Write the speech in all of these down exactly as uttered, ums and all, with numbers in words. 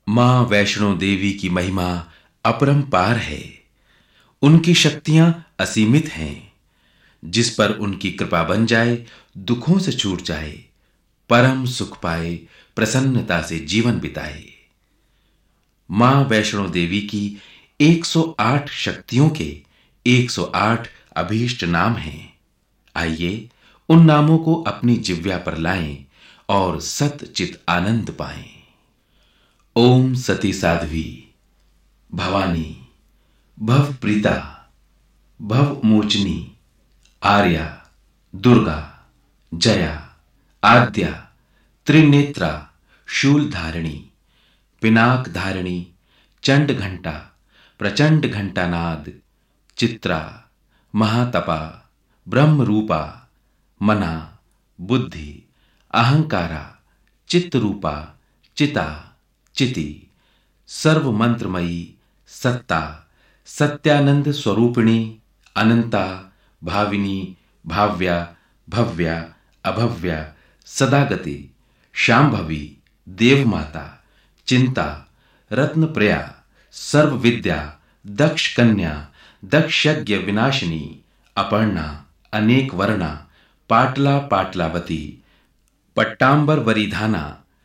मां वैष्णो देवी की महिमा अपरंपार है। उनकी शक्तियां असीमित हैं। जिस पर उनकी कृपा बन जाए, दुखों से छूट जाए, परम सुख पाए, प्रसन्नता से जीवन बिताए। मां वैष्णो देवी की एक सौ आठ शक्तियों के एक सौ आठ अभीष्ट नाम हैं। आइए उन नामों को अपनी जिह्वा पर लाएं और सतचित आनंद पाएं। ओम सती साध्वी, भवानी, भव प्रीता, भव मोचनी, आर्या, दुर्गा, जया, आद्या, त्रिनेत्रा, शूलधारिणी, पिनाक धारिणी, चंड घंटा, प्रचंड घंटानाद, चित्रा, महातपा, ब्रह्म रूपा, मना, बुद्धि, अहंकारा, चित्त रूपा, चिता, चिति, सर्व मंत्रमयी, सत्ता, सत्यानंद स्वरूपिणी, अनंता, भाविनी, भाव्या, भव्या, अभव्या, सदागति, शांभवी, देवमाता, चिंता, रत्नप्रिया, सर्व विद्या, दक्ष कन्या, दक्षयज्ञ विनाशिनी, अपर्णा, अनेक वर्णा, पाटला पाटलावती, पट्टांबर वरिधाना,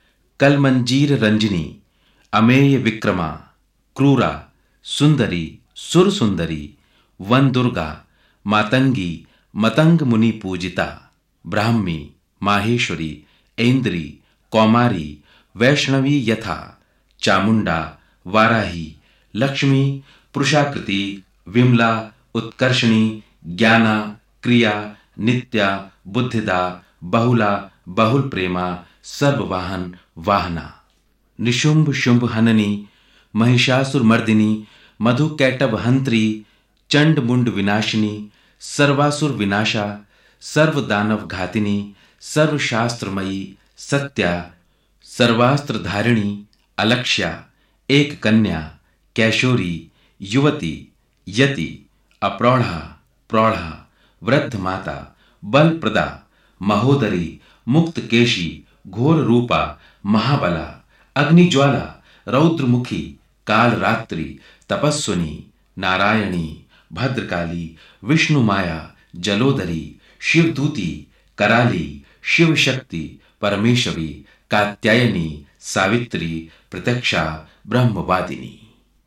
कलमंजीर रंजनी, अमेय विक्रमा, क्रूरा, सुंदरी, सुर सुंदरी, वन दुर्गा, मातंगी, मतंग मुनि पूजिता, ब्राह्मी, माहेश्वरी, ऐन्द्री, कौमारी, वैष्णवी यथा, चामुंडा, वाराही, लक्ष्मी, पुरुषाकृति, विमला, उत्कर्षणी, ज्ञाना, क्रिया, नित्या, बुद्धिदा, बहुला, बहुल प्रेमा, सर्ववाहन, वाहना, निशुंभ शुंभ हननी, महिषासुर मर्दिनी, मधु कैटभ हंत्री, चंड मुंड विनाशिनी, सर्वासुर विनाशा, सर्व दानव घातिनी, सर्वशास्त्रमयी, सत्या, सर्वास्त्र धारिणी, अलक्ष्या, एक कन्या, कैशोरी, युवती, यति, अप्रौढ़ा, प्रौढ़ा, वृद्ध माता, बलप्रदा, महोदरी, मुक्त केशी, घोर रूपा, महाबला, अग्निज्वाला, रौद्रमुखी, कालरात्रि, तपस्विनी, नारायणी, भद्रकाली, विष्णु माया, जलोदरी, शिवदूती, कराली, शिव शक्ति, परमेश्वरी, कात्यायनी, सावित्री, प्रत्यक्षा, ब्रह्मवादिनी।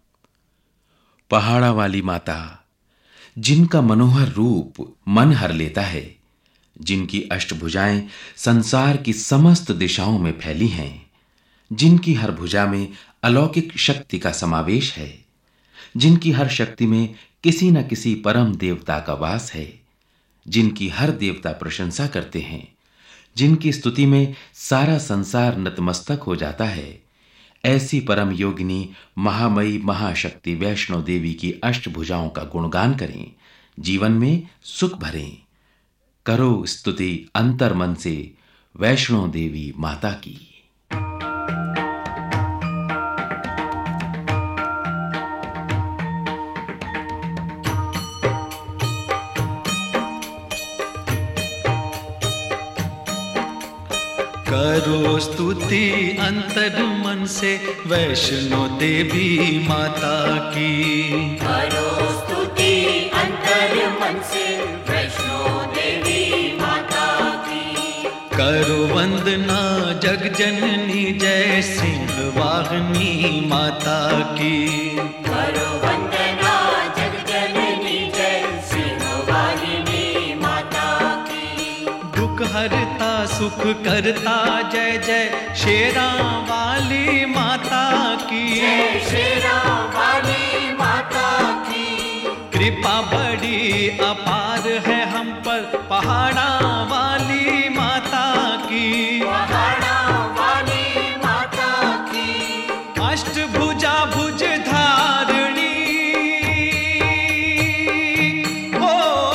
पहाड़ा वाली माता, जिनका मनोहर रूप मन हर लेता है, जिनकी अष्टभुजाएं संसार की समस्त दिशाओं में फैली हैं, जिनकी हर भुजा में अलौकिक शक्ति का समावेश है, जिनकी हर शक्ति में किसी न किसी परम देवता का वास है, जिनकी हर देवता प्रशंसा करते हैं, जिनकी स्तुति में सारा संसार नतमस्तक हो जाता है, ऐसी परम योगिनी महामयी महाशक्ति वैष्णो देवी की अष्टभुजाओं का गुणगान करें, जीवन में सुख भरें। करो स्तुति अंतर मन से वैष्णो देवी माता की। करो स्तुति अंतर मन से वैष्णो देवी माता की। करो स्तुति अंतर मन से वैष्णो देवी माता की। करो वंदना जग जननी जय सिंह वाहिनी माता की। करो वंदना जग जननी जय सिंह वाहिनी माता की। दुख हरता सुख करता जय जय शेरा वाली माता की। जय शेरा वाली माता की। कृपा बड़ी अपार है हम पर पहाड़ा वाली माता की। पहाड़ा वाली माता की। अष्टभुजा भुज धारणी हो।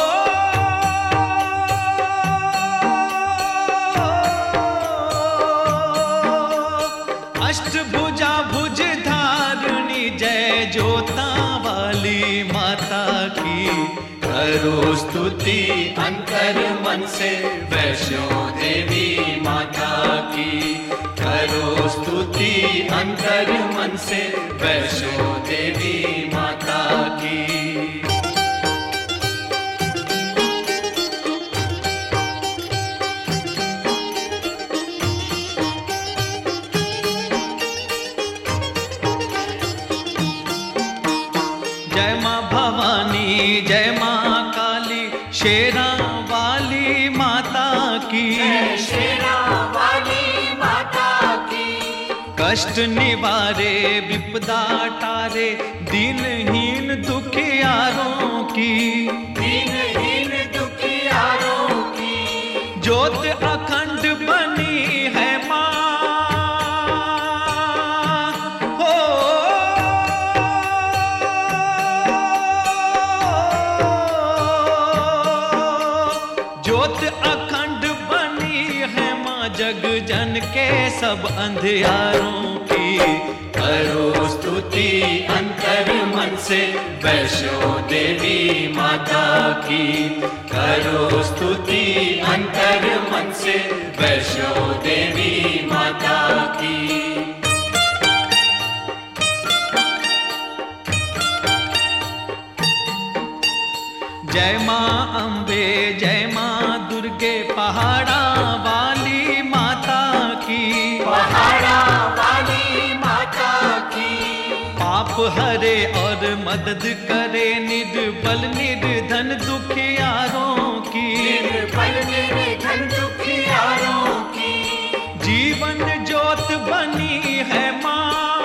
अष्टभुजा भुज धारणी जय जोता वाली माता की। करो स्तुति अंतर मन से वैष्णो देवी माता की। करो स्तुति अंतर मन से वैष्णो देवी माता की। जय माँ भवानी जय माँ काली शेरा वाली माता की। जय शेरा वाली माता की। कष्ट निवारे विपदा टारे दीनहीन दुखियारों की। दीनहीन दुखियारों की। ज्योत अखंड बनी है माँ हो। ज्योत अखंड बनी है माँ जग जन के सब अंधियारों की। करो स्तुति अंतर मन से वैष्णो देवी माता की। करो स्तुति अंतर मन से वैष्णो देवी माता की। जय माँ अम्बे जय माँ दुर्गे पहाड़ा वाली माता की। पहाड़ा वाली माता की। पाप हरे और मदद करे निर्बल निर्धन दुखियारों की। निर्बल निर्धन दुखियारों की। जीवन ज्योत बनी है माँ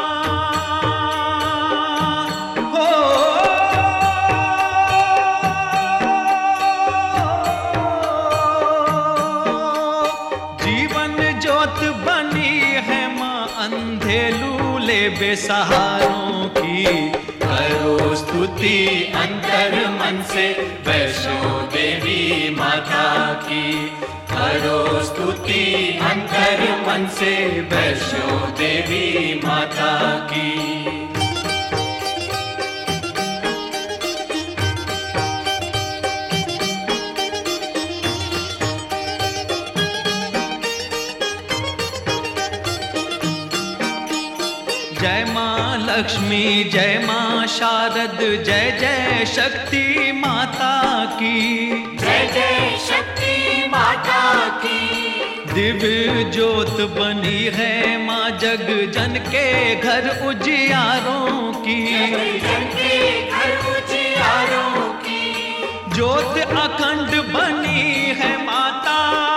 हो। जीवन ज्योत बनी है माँ अंधे लूले बेसहारों की। करो स्तुति अंतर मन से वैष्णो देवी माता की। करो स्तुति अंतर मन से वैष्णो देवी माता की। जय माँ लक्ष्मी जय माँ शारद जय जय शक्ति माता की। जय जय शक्ति माता की। दिव्य ज्योत बनी है माँ जग जन के घर उजियारों की। जन के घर उजियारों की। ज्योत अखंड बनी है माता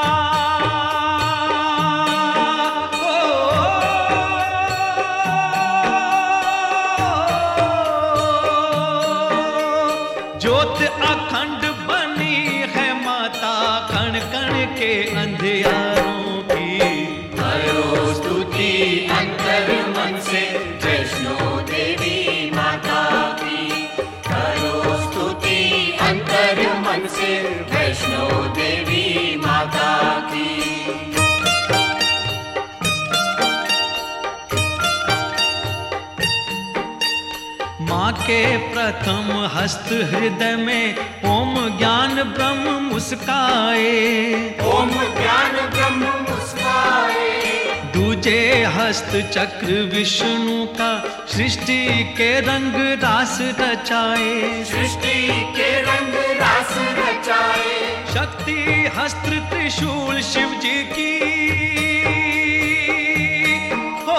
ज्योत अखंड बनी है माता कण कण के अंधियारों की। करो स्तुति अंतर मन से वैष्णो देवी माता की। करो स्तुति अंतर मन से वैष्णो देवी माता की। माँ के प्रथम हस्त हृदय में ओम ज्ञान ब्रह्म मुस्काए। ओम ज्ञान ब्रह्म मुस्काए। दूजे हस्त चक्र विष्णु का सृष्टि के रंग रास रचाए। सृष्टि के रंग रास रचाए। शक्ति हस्त्र त्रिशूल शिव जी की हो।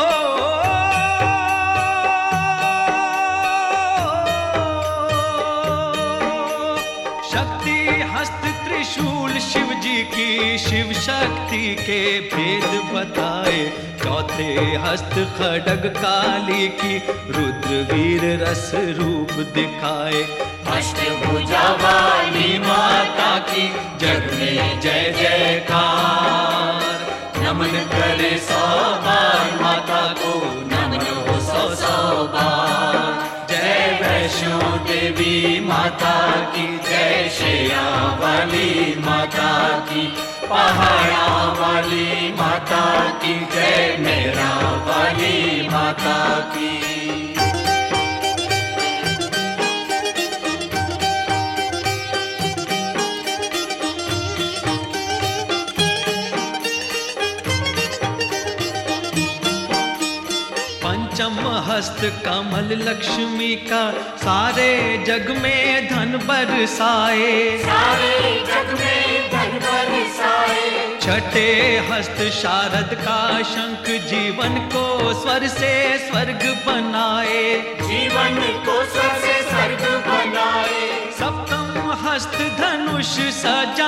शक्ति हस्त त्रिशूल शिव जी की। शिव शक्ति के भेद बताए। चौथे हस्त खड्ग काली की। रुद्र वीर रस रूप दिखाए। अष्टभुजा वाली माता की जग में जय जयकार। नमन करे सौ बार माता को नमन हो सौ सौ बार। जय वैष्णो देवी माता की। जय शेरा वाली माता की। पहाड़ा वाली माता की। जय मेरा वाली माता की। चम हस्त कमल लक्ष्मी का सारे जग में धन बरसाए, सारे जग में धन बरसाए। छठे हस्त शारद का शंख जीवन को स्वर से स्वर्ग बनाए, जीवन को स्वर से स्वर्ग बनाए। सप्तम हस्त धनुष सजा,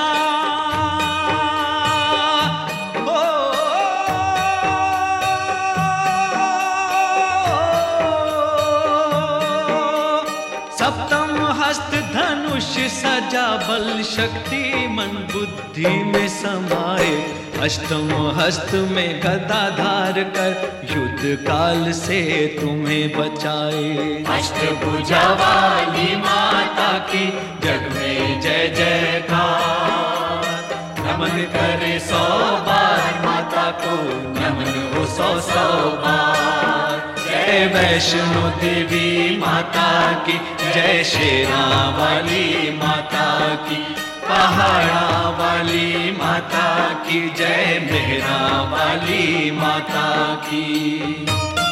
सप्तम हस्त धनुष सजा बल शक्ति मन बुद्धि में समाए। अष्टम हस्त में गदा धार कर युद्ध काल से तुम्हें बचाए। अष्टभुजा वाली माता की जग में जय जयकार। नमन करे सौ बार माता को, नमन हो सौ सौ बार। जय वैष्णो देवी माता की, जय शेरा वाली माता की, पहाड़ा वाली माता की, जय मेहरा वाली माता की।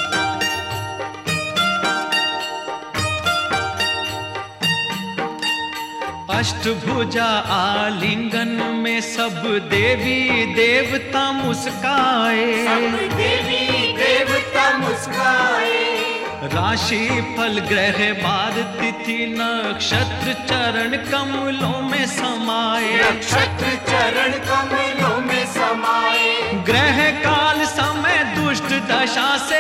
अष्टभुजा आलिंगन में सब देवी देवता मुस्काए, सब देवी देवता मुस्काए। राशि फल ग्रह बार तिथि नक्षत्र चरण कमलों में समाए, नक्षत्र चरण कमलों में समाए। ग्रह काल समय दुष्ट दशा से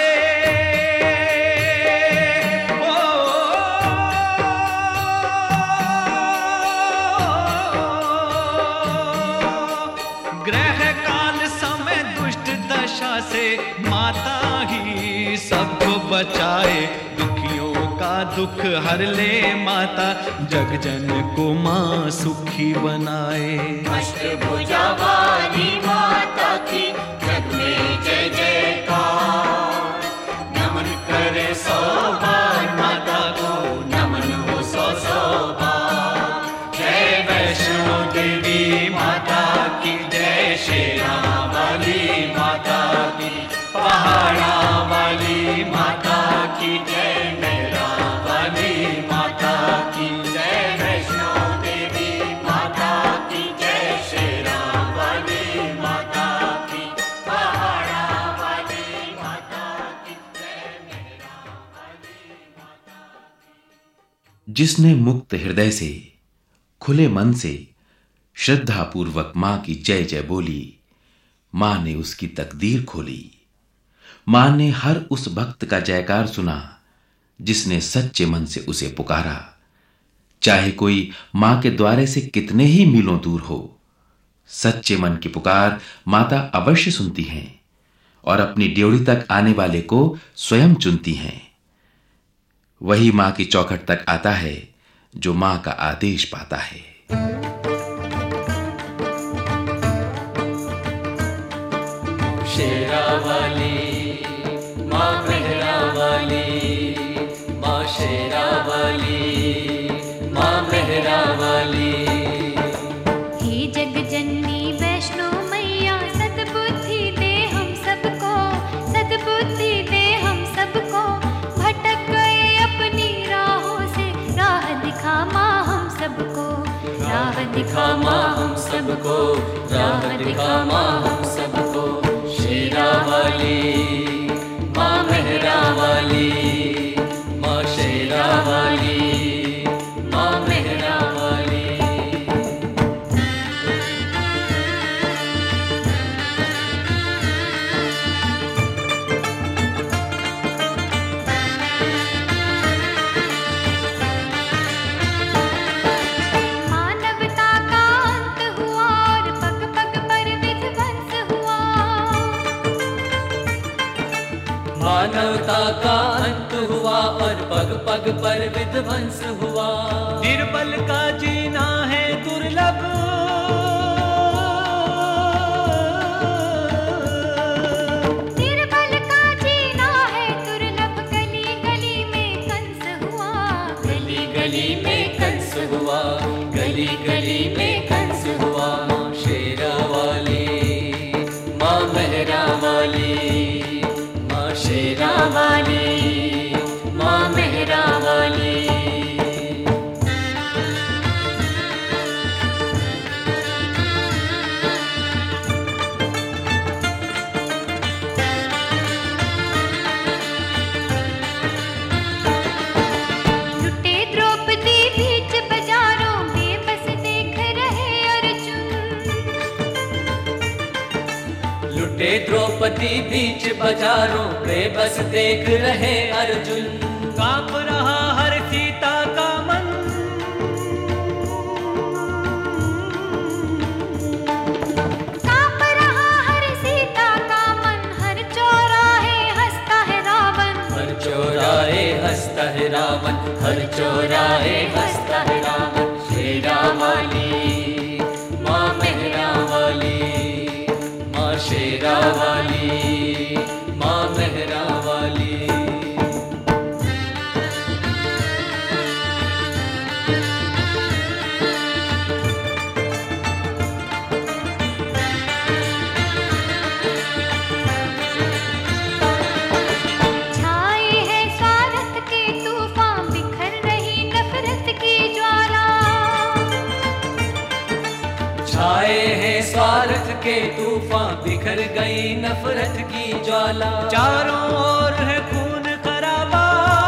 से माता ही सबको बचाए। दुखियों का दुख हर ले माता, जग जन को माँ सुखी बनाए। अष्टभुजा वाली माता की जग में जय जयकार। नमन करे सौ बार माता को, नमन हो सौ सौ बार। जय वैष्णो देवी माता की, जय शेरा वाली माता की, पहाड़ा वाली माता की, जय मेरा वाली माता की। जय वैष्णो देवी माता की, जय शेरा वाली माता की, पहाड़ा वाली माता की, जय मेरा वाली माता की। जिसने मुक्त हृदय से, खुले मन से, श्रद्धा पूर्वक मां की जय जय बोली, मां ने उसकी तकदीर खोली। मां ने हर उस भक्त का जयकार सुना जिसने सच्चे मन से उसे पुकारा। चाहे कोई मां के द्वारे से कितने ही मीलों दूर हो, सच्चे मन की पुकार माता अवश्य सुनती हैं और अपनी ड्योढ़ी तक आने वाले को स्वयं चुनती हैं। वही मां की चौखट तक आता है जो मां का आदेश पाता है। शेरा वाली माँ, मेहरा वाली माँ, शेरा वाली माँ, मेहरा वाली। हे जग जननी वैष्णो मैया, सद्बुद्धि दे हम सबको, सद्बुद्धि दे हम सबको। भटक गए अपनी राहों से, राह दिखा माँ हम सबको, राह दिखा माँ हम सबको, राह दिखा माँ हम सबको। शेरा वाली माँ, मेहरा वाली माँ, शेरा वाली माँ, मेहरा वाली। मानवता का अंत हुआ और पग पग पर विध्वंस हुआ। मानवता का अंत हुआ और पग पग पर विध्वंस हुआ। निर्बल का जीना है दुर्लभ, निर्बल का जीना है दुर्लभ। गली गली में कंस हुआ, गली गली में कंस हुआ, गली गली में कंस हुआ। शेरा वाली माँ, मेहरा वाली माँ, शेरा शेरा वाली, माँ मेहरा वाली। लुटे द्रौपदी बीच बाजारों में बस देख रहे अर्जुन। लुटे द्रौपदी बीच बाजारों पे बस देख रहे अर्जुन। कांप रहा हर सीता का मन, कांप रहा हर सीता का मन, हर चौराहे हंसता है रावण। हर चौराहे हंसता है रावण, हर चौराहे हंसता है रावण। शेरा वाली, माँ मेहरा वाली, माँ शेरा वाली, माँ मेहरा वाली। छाए है स्वार्थ के तूफान, बिखर रही नफरत की ज्वाला। छाए हैं स्वार्थ के तूफान, बिखर गई नफरत की ज्वाला। चारों ओर है खून खराबा,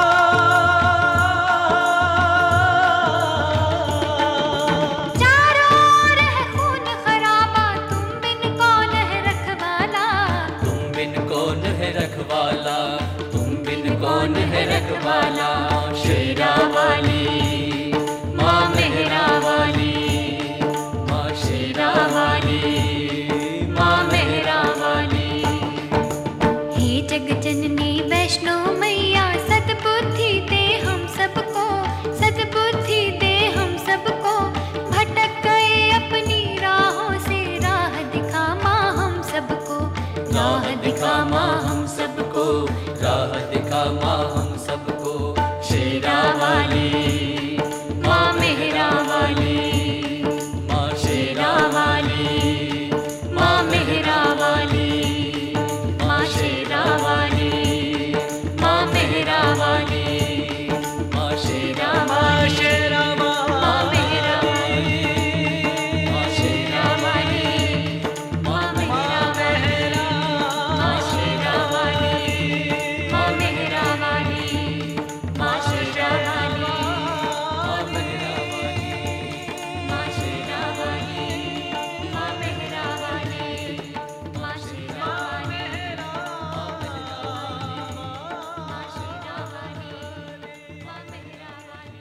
चारों ओर है खून खराबा, तुम बिन कौन है रखवाला। तुम बिन कौन है रखवाला, तुम बिन कौन है रखवाला। शेरा वाली, माँ मेहरा वाली, माँ शेरा वाली, माँ मेहरा वाली। हे जग जननी वैष्णो मैया, सद्बुद्धि दे हम सबको, सद्बुद्धि दे हम सबको। भटक गए अपनी राहों से, राह दिखा माँ हम सबको, राह दिखा माँ हम सबको, राह दिखा माँ हम सबको। शेरा वाली, माँ मेहरा वाली, माँ शेरा वाली, माँ मेहरा वाली, माँ शेरा वाली, माँ मेहरा वाली, माँ शेरा वाली, शेरा माँ मेहरा वाली, माँ शेरा वाली, माँ मेहरा वाली, माँ शेरा वाली, माँ मेहरा वाली, माँ शेरा वाली, माँ मेहरा वाली, माँ शेरा वाली, माँ मेहरा वाली, माँ शेरा वाली, माँ मेहरा वाली, माँ शेरा वाली, माँ मेहरा वाली।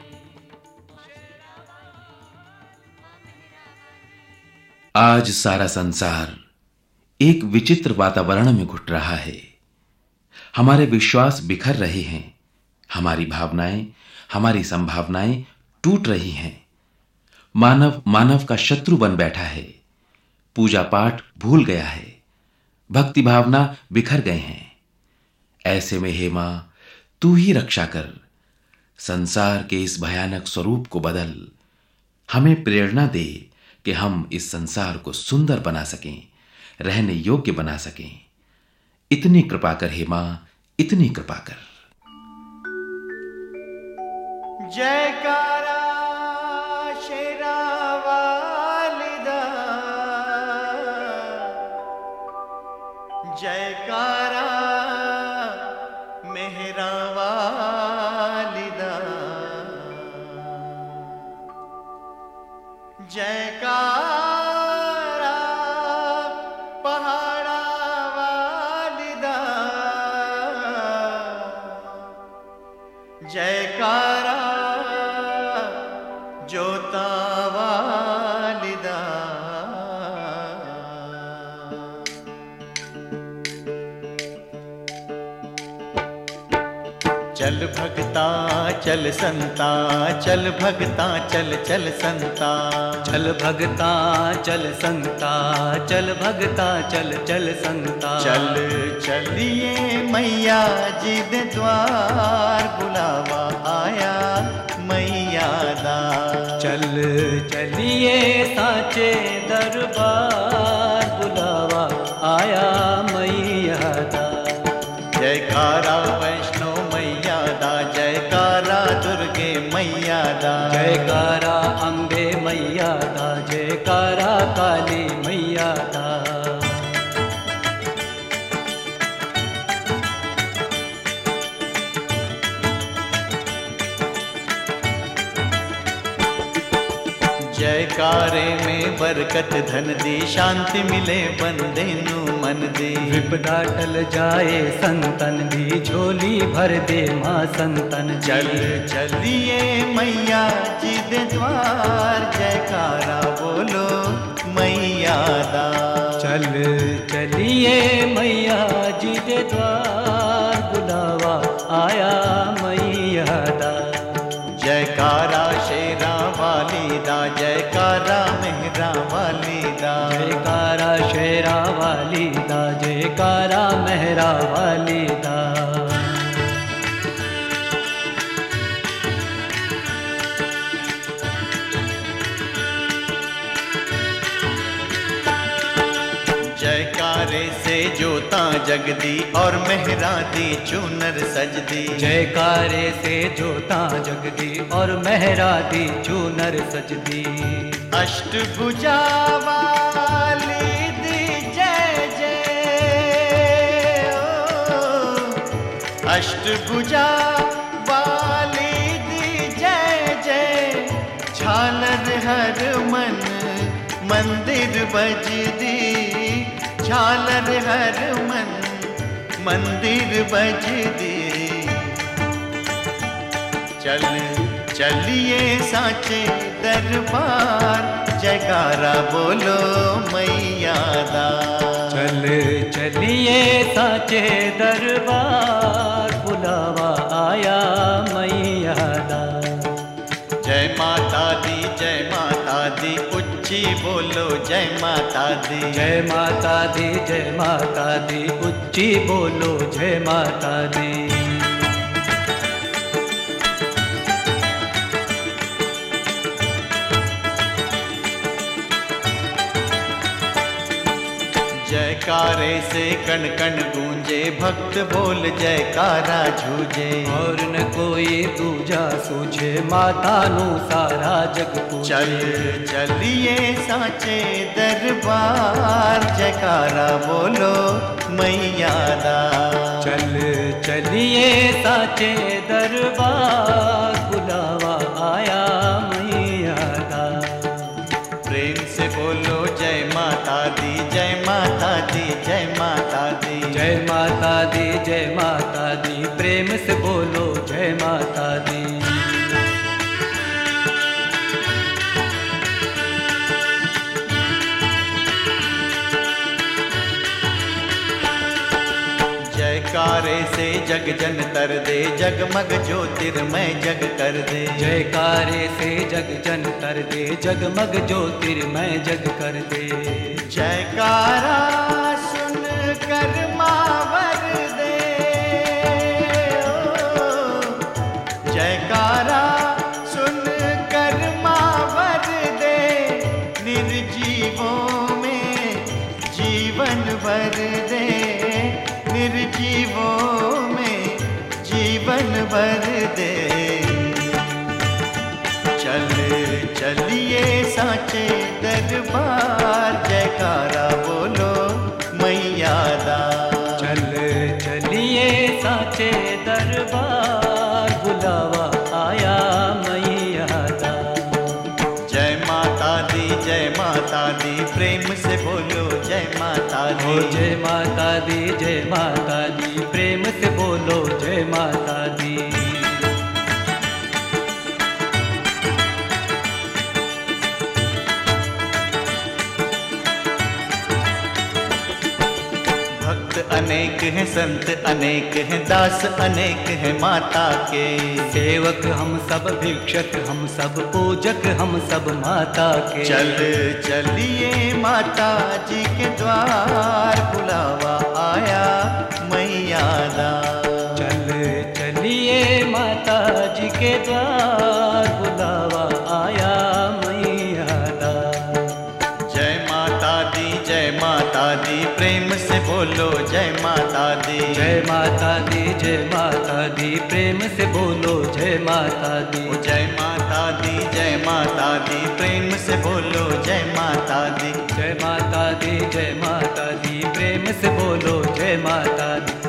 आज सारा संसार एक विचित्र वातावरण में घुट रहा है। हमारे विश्वास बिखर रहे हैं, हमारी भावनाएं, हमारी संभावनाएं टूट रही हैं। मानव मानव का शत्रु बन बैठा है, पूजा पाठ भूल गया है, भक्ति भावना बिखर गए हैं। ऐसे में हे मां, तू ही रक्षा कर, संसार के इस भयानक स्वरूप को बदल। हमें प्रेरणा दे कि हम इस संसार को सुंदर बना सकें, रहने योग्य बना सकें। इतनी कृपा कर हे मां, इतनी कृपा कर। जयकारा शेरा वालिदा, जयकारा मेहरा वालिदा, जयकारा पहाड़ा वालिदा, जयकारा जोता वालिदा। चल भगता चल संता, चल भगता चल चल संता, चल भगता चल संता, चल भगता चल चल संता। चल चलिए मैया जी दे द्वार, बुलावा आया मैया दा। चल चलिए साचे दरबार, बुलावा आया मैया दा। जयकारा वैष्णो मैया दा, जयकारा दुर्गे मैया दा, जयकारा अम्बे मैया दा, जयकारा काली मैया दा। जयकारे में बरकत धन दी, शांति मिले बंदे नु मन दी। विपदा टल जाए संतन दी, झोली भर दे माँ संतन जी। चल चलिए मैया जी दे द्वार, जयकारा बोलो मैया दा। चल चलिए मैया जी दे द्वार, बुलावा आया मैया दा। जयकारा शेरा वाली दा, जयकारा मेहरा वाली दा, जयकारा शेरा वाली दा, जयकारा मेहरा वाली दा। जयकारे से जोता जगदी और मेहरा दी चूनर सजदी। जयकारे से जोता जगदी और मेहरा दी चूनर सजदी। अष्टभुजा वाली दी जय जय, ओ अष्टभुजा वाली दी जय जय। झालर हर मन मंदिर बजदी, झालर हर मन मंदिर बजदी। चल चलिए साचे दरबार, जयकारा बोलो मैया दा। चल चलिए साचे दरबार, बुलावा आया मैया दा। जय माता दी जय माता दी, उच्ची बोलो जय माता दी। जय माता दी जय माता दी, उच्ची बोलो जय माता दी। जयकारे से कण कण गूंजे, भक्त बोल जयकारा झूजे। और न कोई दूजा सूझे, माता नु सारा जग पूजे। चल चलिए साचे दरबार, जयकारा बोलो मैया दा। चल चलिए साचे दरबार, बुलावा आया मैया दा। प्रेम से बोलो जय माता दी, जय माता दी, जय माता दी। जय माता दी जय माता दी, प्रेम से बोलो जय माता दी। जयकारे से जग जन तर दे, जगमग ज्योतिर्मय जग कर दे। जयकारे से जग जन कर दे, जगमग ज्योतिर्मय जग कर दे। जयकारा सुन कर मावर दे, ओ जयकारा सुन कर मावर दे। निर्जीवों में जीवन भर दे, निर्जीवों में जीवन भर दे। चल चलिए साचे दरबार, जयकारा बोलो मैया दा। चल चलिए साचे दरबार, बुलावा आया मैया दा। जय माता दी जय माता दी, प्रेम से बोलो जय माता ओ दी। जय माता दी जय माता दी, प्रेम से बोलो जय माता दी। भक्त अनेक हैं, संत अनेक हैं, दास अनेक हैं माता के। सेवक हम सब, भिक्षक हम सब, पूजक हम सब माता के। चल चलिए माता जी के द्वार, बुलावा आया मैया दा। चल चलिए माता जी के द्वार, बुलावा आया मैया दा। जय माता दी जय माता दी, प्रेम से बोलो जय माता दी। जय माता दी जय माता दी प्रेम से बोलो जय माता दी। ओ जय माता दी जय माता दी प्रेम से बोलो जय माता दी। जय माता दी जय माता दी प्रेम से बोलो जय माता दी।